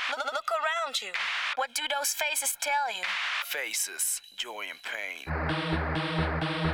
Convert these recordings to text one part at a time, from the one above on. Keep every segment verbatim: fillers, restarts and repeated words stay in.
Look, look around you. What do those faces tell you? Faces, joy and pain.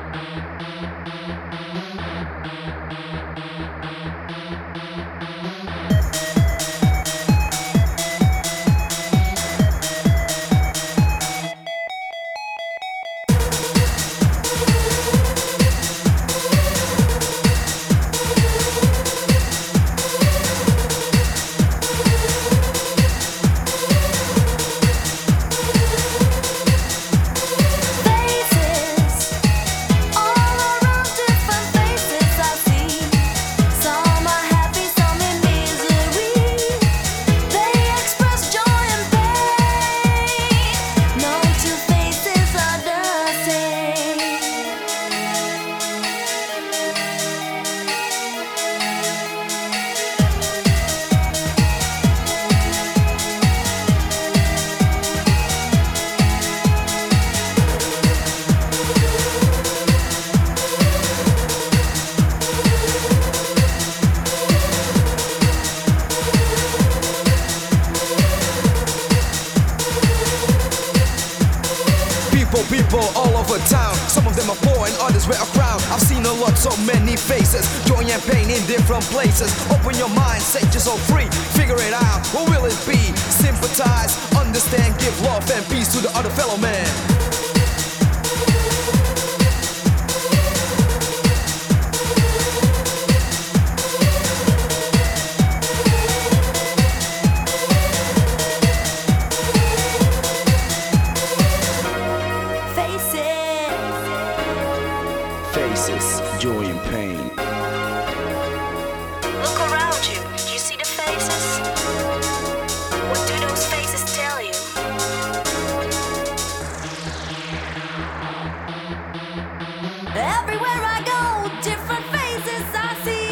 People all over town, some of them are poor and others wear a crown. I've seen a lot, so many faces, joy and pain in different places. Open your mind, set yourself free, figure it out, what will it be? Sympathize, understand, give love and peace to the other fellow man. Faces, joy and pain. Look around you. Do you see the faces? What do those faces tell you? Everywhere I go, different faces I see.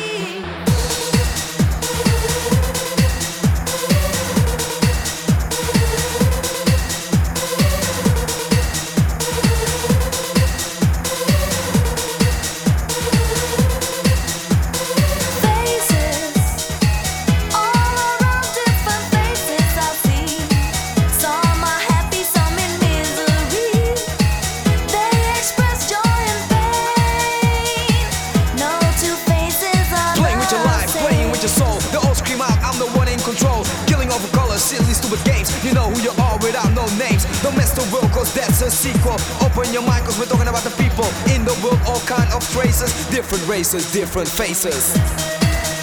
Killing over colors, silly stupid games. You know who you are without no names. Don't mess the world cause that's a sequel. Open your mind cause we're talking about the people in the world, all kind of traces. Different races, different faces.